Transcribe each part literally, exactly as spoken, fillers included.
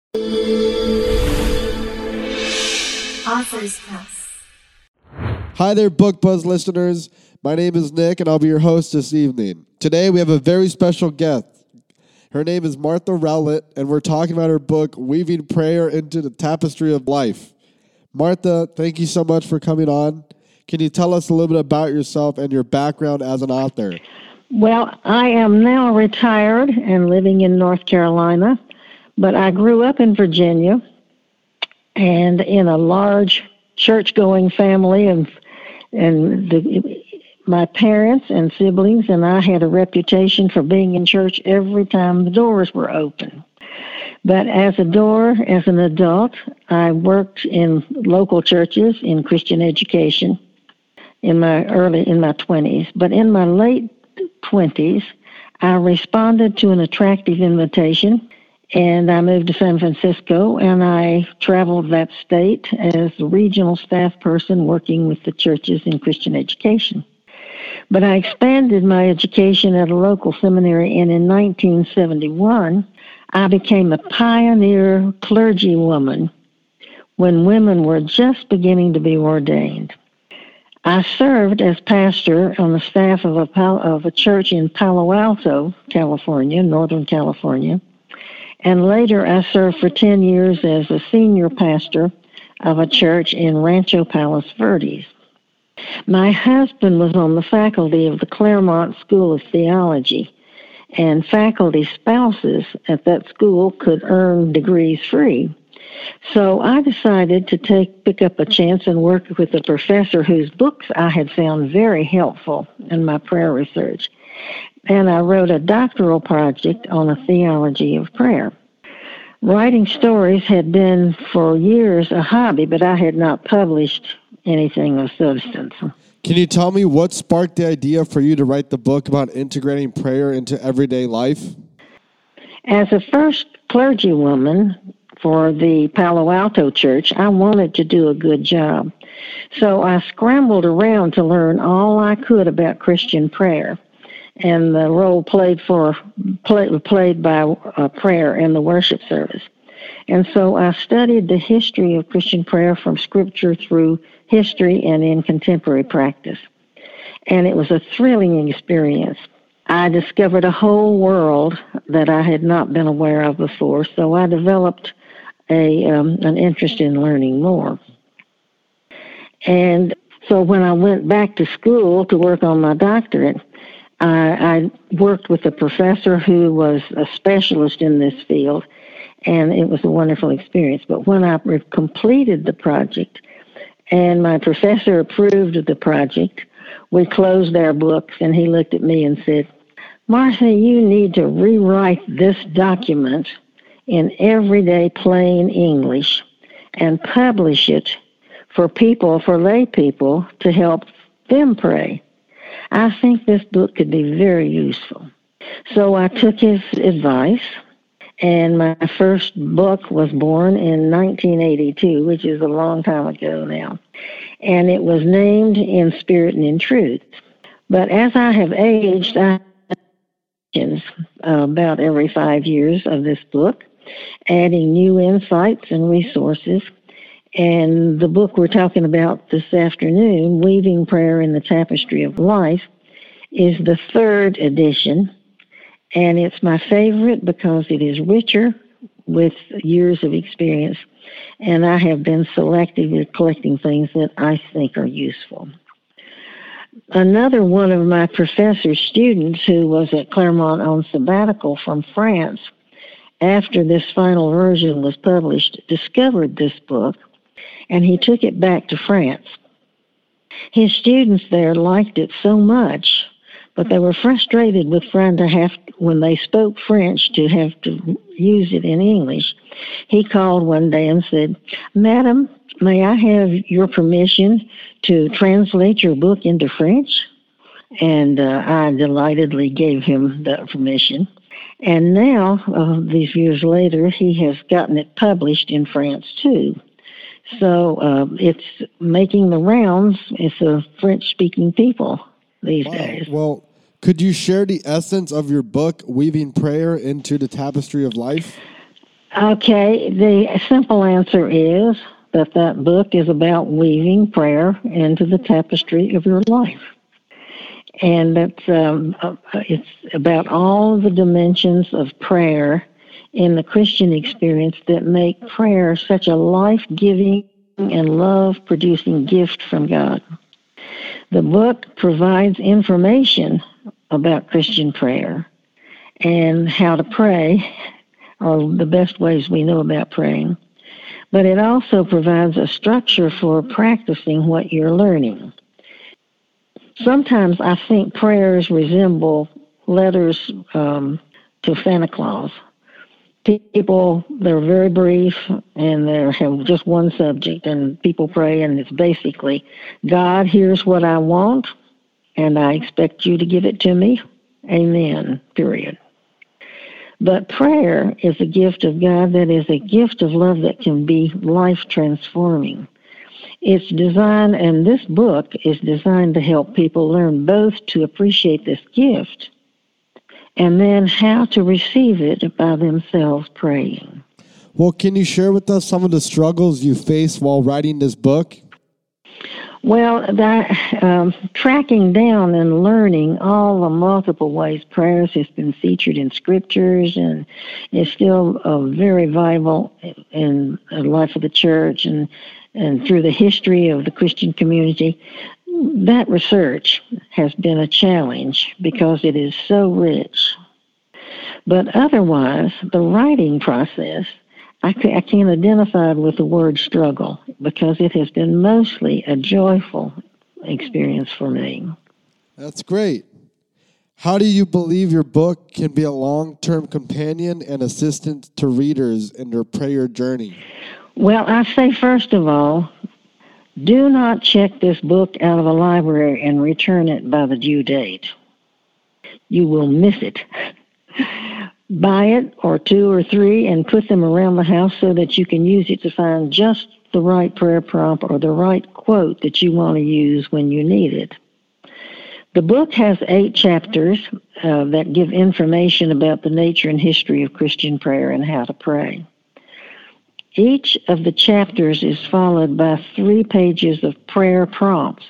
Author's Press. Hi there, Book Buzz listeners. My name is Nick, and I'll be your host this evening. Today, we have a very special guest. Her name is Martha Rowlett, and we're talking about her book, Weaving Prayer into the Tapestry of Life. Martha, thank you so much for coming on. Can you tell us a little bit about yourself and your background as an author? Well, I am now retired and living in North Carolina, but I grew up in Virginia and in a large church-going family, and and the, my parents and siblings and I had a reputation for being in church every time the doors were open. But as a door, as an adult, I worked in local churches in Christian education in my early in my twenties. But in my late twenties, I responded to an attractive invitation, and I moved to San Francisco, and I traveled that state as a regional staff person working with the churches in Christian education. But I expanded my education at a local seminary, and in nineteen seventy-one, I became a pioneer clergywoman when women were just beginning to be ordained. I served as pastor on the staff of a, of a church in Palo Alto, California, Northern California. And later, I served for ten years as a senior pastor of a church in Rancho Palos Verdes. My husband was on the faculty of the Claremont School of Theology, and faculty spouses at that school could earn degrees free. So I decided to take pick up a chance and work with a professor whose books I had found very helpful in my prayer research. And I wrote a doctoral project on a theology of prayer. Writing stories had been for years a hobby, but I had not published anything of substance. Can you tell me what sparked the idea for you to write the book about integrating prayer into everyday life? As a first clergywoman for the Palo Alto church, I wanted to do a good job. So I scrambled around to learn all I could about Christian prayer and the role played for play, played by uh, prayer in the worship service. And so I studied the history of Christian prayer from Scripture through history and in contemporary practice. And it was a thrilling experience. I discovered a whole world that I had not been aware of before, so I developed a um, an interest in learning more. And so when I went back to school to work on my doctorate, I, I worked with a professor who was a specialist in this field, and it was a wonderful experience. But when I re- completed the project and my professor approved of the project, we closed our books, and he looked at me and said, "Martha, you need to rewrite this document in everyday plain English and publish it for people, for lay people, to help them pray. I think this book could be very useful." So I took his advice, and my first book was born in nineteen eighty-two, which is a long time ago now. And it was named In Spirit and in Truth. But as I have aged, I have about every five years of this book, adding new insights and resources. And the book we're talking about this afternoon, Weaving Prayer in the Tapestry of Life, is the third edition. And it's my favorite because it is richer with years of experience. And I have been selectively collecting things that I think are useful. Another one of my professor's students who was at Claremont on sabbatical from France, after this final version was published, discovered this book, and he took it back to France. His students there liked it so much, but they were frustrated with trying to have, when they spoke French, to have to use it in English. He called one day and said, "Madam, may I have your permission to translate your book into French?" And uh, I delightedly gave him that permission. And now, uh, these years later, he has gotten it published in France, too. So uh, it's making the rounds. It's a French-speaking people these wow. days. Well, could you share the essence of your book, Weaving Prayer into the Tapestry of Life? Okay, the simple answer is that that book is about weaving prayer into the tapestry of your life. And it's, um, uh, it's about all the dimensions of prayer in the Christian experience that make prayer such a life-giving and love-producing gift from God. The book provides information about Christian prayer and how to pray, or the best ways we know about praying. But it also provides a structure for practicing what you're learning. Sometimes I think prayers resemble letters um, to Santa Claus. People, they're very brief and they have just one subject, and people pray, and it's basically, God, here's what I want, and I expect you to give it to me. Amen, period. But prayer is a gift of God that is a gift of love that can be life-transforming. It's designed, and this book is designed to help people learn both to appreciate this gift and then how to receive it by themselves praying. Well, can you share with us some of the struggles you faced while writing this book? Well, that um, tracking down and learning all the multiple ways prayers has been featured in scriptures and is still uh, very vital in the life of the church and, and through the history of the Christian community. That research has been a challenge because it is so rich. But otherwise, the writing process, I can't identify with the word struggle because it has been mostly a joyful experience for me. That's great. How do you believe your book can be a long-term companion and assistant to readers in their prayer journey? Well, I say, first of all, do not check this book out of a library and return it by the due date. You will miss it. Buy it, or two or three, and put them around the house so that you can use it to find just the right prayer prompt or the right quote that you want to use when you need it. The book has eight chapters uh, that give information about the nature and history of Christian prayer and how to pray. Each of the chapters is followed by three pages of prayer prompts.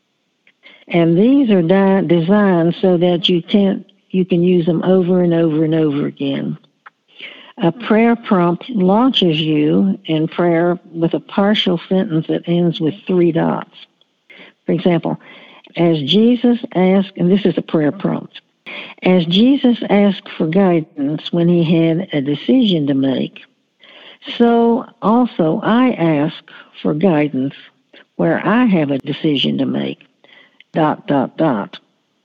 And these are di- designed so that you can't You can use them over and over and over again. A prayer prompt launches you in prayer with a partial sentence that ends with three dots. For example, as Jesus asked, and this is a prayer prompt, as Jesus asked for guidance when he had a decision to make, so also I ask for guidance where I have a decision to make, dot, dot, dot.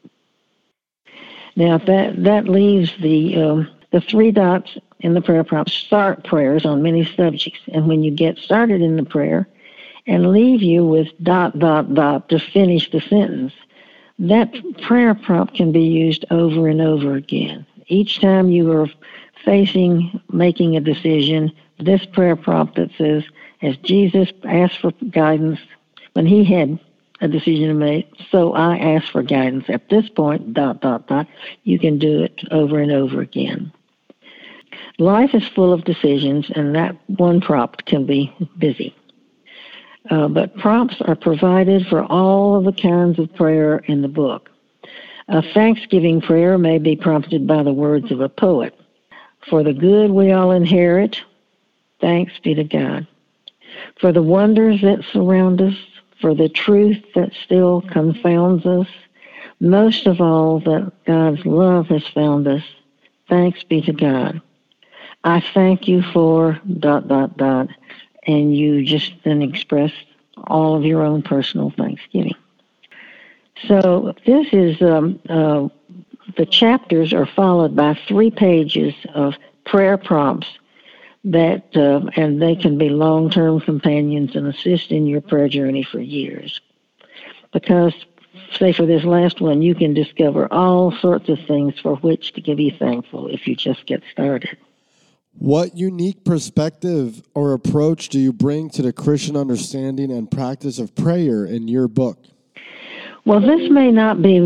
Now, that, that leaves the um, the three dots in the prayer prompt start prayers on many subjects. And when you get started in the prayer and leave you with dot, dot, dot to finish the sentence, that prayer prompt can be used over and over again. Each time you are facing making a decision, this prayer prompt that says, as Jesus asked for guidance when he had a decision to make, so I ask for guidance. At this point, dot, dot, dot, you can do it over and over again. Life is full of decisions, and that one prompt can be busy. Uh, but prompts are provided for all of the kinds of prayer in the book. A Thanksgiving prayer may be prompted by the words of a poet. For the good we all inherit, thanks be to God. For the wonders that surround us, for the truth that still confounds us, most of all that God's love has found us, thanks be to God. I thank you for dot, dot, dot, and you just then express all of your own personal thanksgiving. So this is, um, uh, the chapters are followed by three pages of prayer prompts that, uh, and they can be long-term companions and assist in your prayer journey for years. Because, say for this last one, you can discover all sorts of things for which to be thankful if you just get started. What unique perspective or approach do you bring to the Christian understanding and practice of prayer in your book? Well, this may not be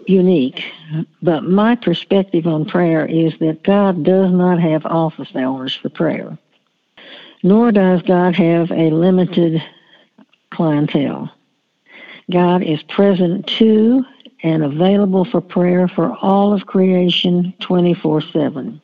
unique. But my perspective on prayer is that God does not have office hours for prayer, nor does God have a limited clientele. God is present to and available for prayer for all of creation twenty-four seven.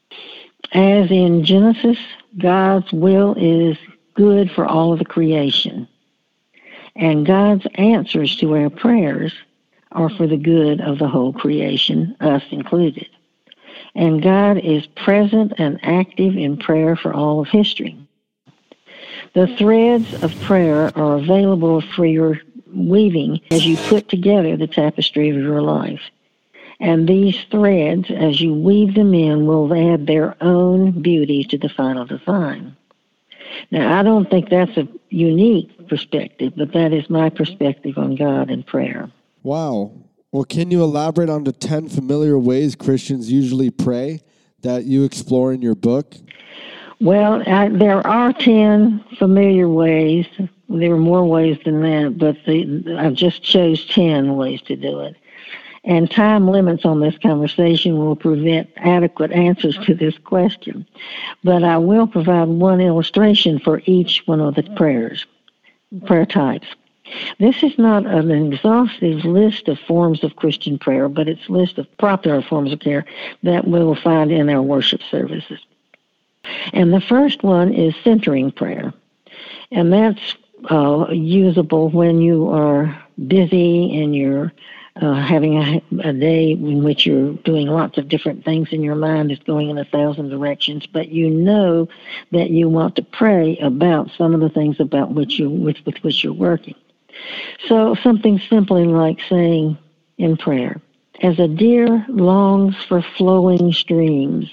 As in Genesis, God's will is good for all of the creation, and God's answers to our prayers are for the good of the whole creation, us included. And God is present and active in prayer for all of history. The threads of prayer are available for your weaving as you put together the tapestry of your life. And these threads, as you weave them in, will add their own beauty to the final design. Now, I don't think that's a unique perspective, but that is my perspective on God and prayer. Wow. Well, can you elaborate on the ten familiar ways Christians usually pray that you explore in your book? Well, I, there are ten familiar ways. There are more ways than that, but the, I just chose ten ways to do it. And time limits on this conversation will prevent adequate answers to this question. But I will provide one illustration for each one of the prayers, prayer types. This is not an exhaustive list of forms of Christian prayer, but it's a list of popular forms of prayer that we will find in our worship services. And the first one is centering prayer. And that's uh, usable when you are busy and you're uh, having a, a day in which you're doing lots of different things and your mind is going in a thousand directions, but you know that you want to pray about some of the things about which you, which, with which you're working. So something simply like saying in prayer, as a deer longs for flowing streams,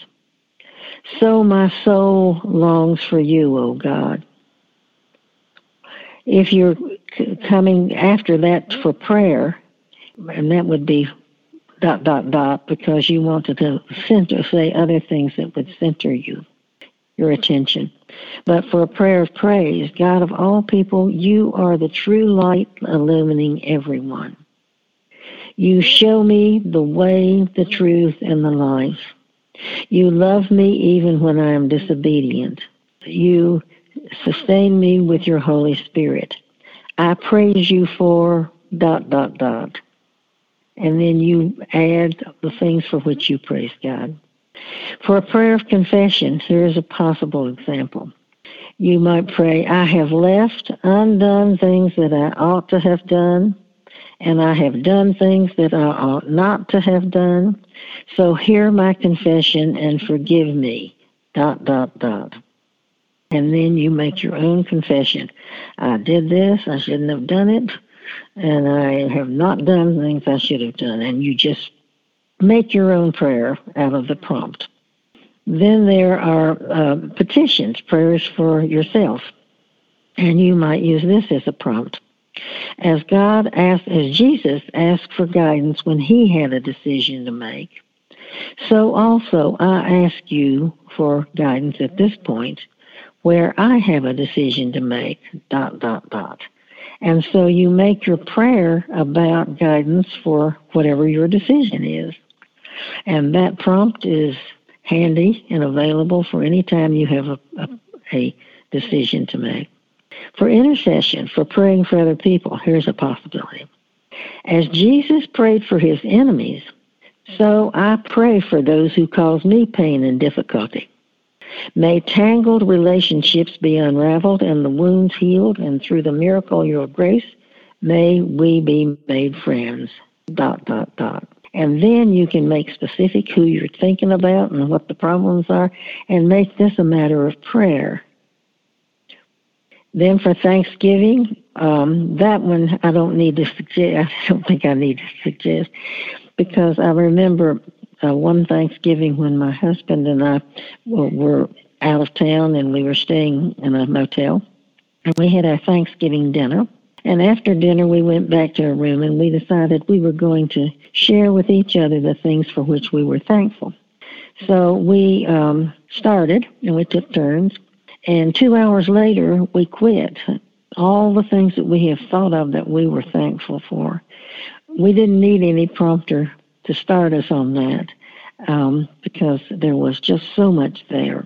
so my soul longs for you, O God. If you're c- coming after that for prayer, and that would be dot, dot, dot, because you wanted to center, say other things that would center you, your attention. But for a prayer of praise, God of all people, you are the true light illumining everyone. You show me the way, the truth, and the life. You love me even when I am disobedient. You sustain me with your Holy Spirit. I praise you for dot, dot, dot. And then you add the things for which you praise God. For a prayer of confession, here is a possible example. You might pray, I have left undone things that I ought to have done, and I have done things that I ought not to have done. So hear my confession and forgive me, dot, dot, dot. And then you make your own confession. I did this, I shouldn't have done it, and I have not done things I should have done. And you just make your own prayer out of the prompt. Then there are uh, petitions, prayers for yourself. And you might use this as a prompt. As God asked, as Jesus asked for guidance when he had a decision to make, so also I ask you for guidance at this point where I have a decision to make, dot, dot, dot. And so you make your prayer about guidance for whatever your decision is. And that prompt is handy and available for any time you have a, a, a decision to make. For intercession, for praying for other people, here's a possibility. As Jesus prayed for his enemies, so I pray for those who cause me pain and difficulty. May tangled relationships be unraveled and the wounds healed, and through the miracle of your grace, may we be made friends, dot, dot, dot. And then you can make specific who you're thinking about and what the problems are, and make this a matter of prayer. Then for Thanksgiving, um, that one I don't need to suggest. I don't think I need to suggest, because I remember uh, one Thanksgiving when my husband and I were out of town and we were staying in a motel, and we had our Thanksgiving dinner. And after dinner, we went back to our room and we decided we were going to share with each other the things for which we were thankful. So we um, started and we took turns. And two hours later, we quit. All the things that we have thought of that we were thankful for, we didn't need any prompter to start us on that um, because there was just so much there.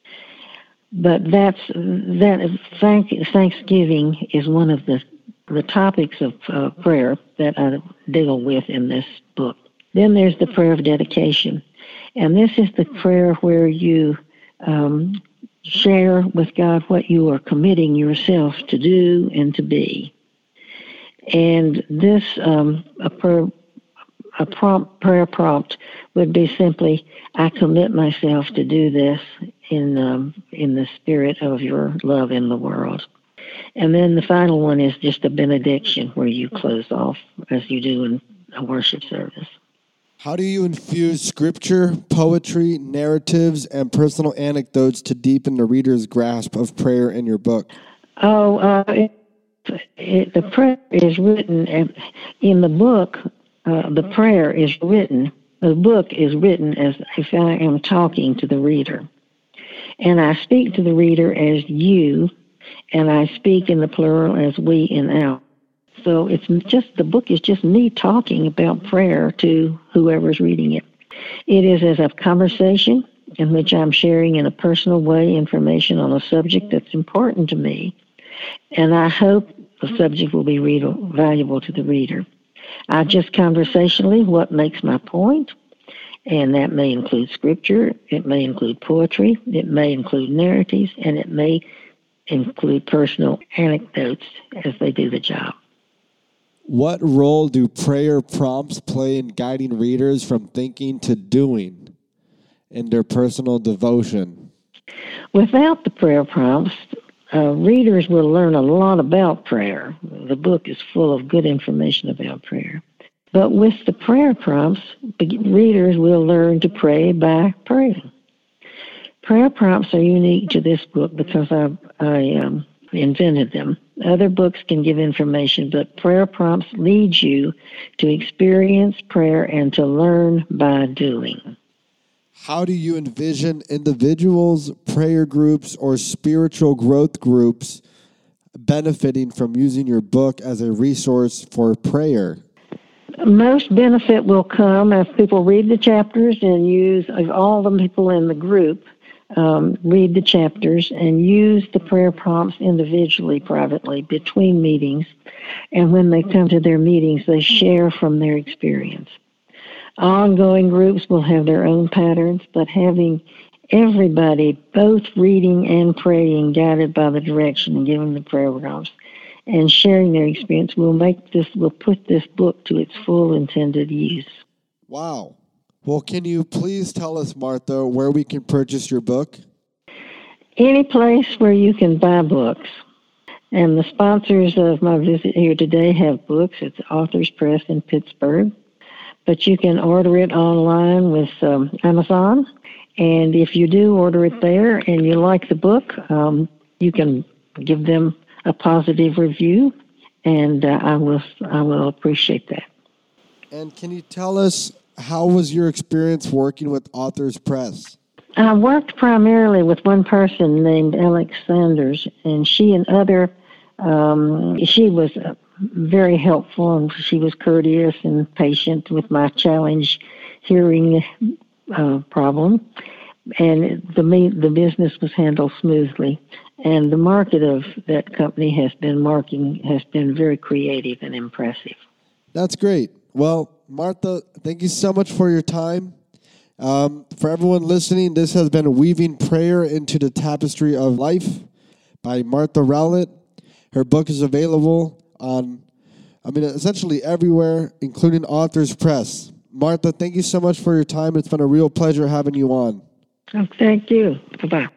But that's that. Thank, Thanksgiving is one of the the topics of uh, prayer that I deal with in this book. Then there's the prayer of dedication, and this is the prayer where you um, share with God what you are committing yourself to do and to be. And this um, a prayer. A prompt prayer prompt would be simply, I commit myself to do this in um, in the spirit of your love in the world. And then the final one is just a benediction where you close off as you do in a worship service. How do you infuse scripture, poetry, narratives, and personal anecdotes to deepen the reader's grasp of prayer in your book? Oh, uh, it, it, the prayer is written in the book. Uh, the prayer is written, the book is written as if I am talking to the reader. And I speak to the reader as you, and I speak in the plural as we and our. So it's just, the book is just me talking about prayer to whoever's reading it. It is as a conversation in which I'm sharing in a personal way information on a subject that's important to me. And I hope the subject will be read- valuable to the reader. I just conversationally what makes my point, and that may include scripture, it may include poetry, it may include narratives, and it may include personal anecdotes as they do the job. What role do prayer prompts play in guiding readers from thinking to doing in their personal devotion? Without the prayer prompts, Uh, readers will learn a lot about prayer. The book is full of good information about prayer. But with the prayer prompts, readers will learn to pray by praying. Prayer prompts are unique to this book because I, I um, invented them. Other books can give information, but prayer prompts lead you to experience prayer and to learn by doing. How do you envision individuals, prayer groups, or spiritual growth groups benefiting from using your book as a resource for prayer? Most benefit will come if people read the chapters and use, if all the people in the group um, read the chapters and use the prayer prompts individually, privately, between meetings. And when they come to their meetings, they share from their experience. Ongoing groups will have their own patterns, but having everybody both reading and praying, guided by the direction and giving the prayer prompts, and sharing their experience will make this, will put this book to its full intended use. Wow. Well, can you please tell us, Martha, where we can purchase your book? Any place where you can buy books. And the sponsors of my visit here today have books. It's Authors Press in Pittsburgh. But you can order it online with um, Amazon. And if you do order it there and you like the book, um, you can give them a positive review, and uh, I will I will appreciate that. And can you tell us, how was your experience working with Authors Press? I worked primarily with one person named Alex Sanders, and she and other, um, she was uh, very helpful, and she was courteous and patient with my challenge hearing uh, problem. And the the business was handled smoothly. And the market of that company has been marking, has been very creative and impressive. That's great. Well, Martha, thank you so much for your time. Um, for everyone listening, this has been Weaving Prayer into the Tapestry of Life by Martha Rowlett. Her book is available on, I mean, essentially everywhere, including Authors Press. Martha, thank you so much for your time. It's been a real pleasure having you on. Oh, thank you. Bye-bye.